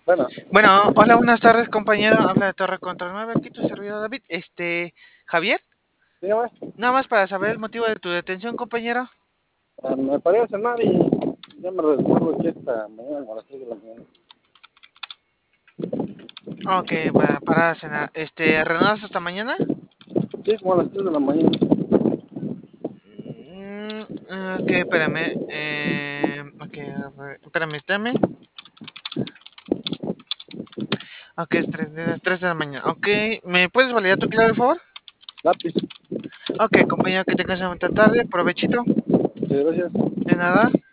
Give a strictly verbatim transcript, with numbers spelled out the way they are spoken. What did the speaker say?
Bueno, Bueno, hola, buenas tardes, compañero. Habla de Torre Control nueve, aquí tu servidor David. Este, Javier, dígame, nada más para saber el motivo de tu detención, compañero. ah, me paré a cenar y ya me recuerdo que esta mañana, como a las seis de la mañana. Ok, para, para cenar. Este, ¿renuevas hasta mañana? Sí, como a las tres de la mañana. Mm, ok, espérame. Eh, ok, a ver, espérame, espérame. Ok, es tres de, tres de la mañana. Ok, ¿me puedes validar tu clave, por favor? Lápiz, Ok, compañero, que tengas una buena tarde. Provechito. sí, gracias. De nada.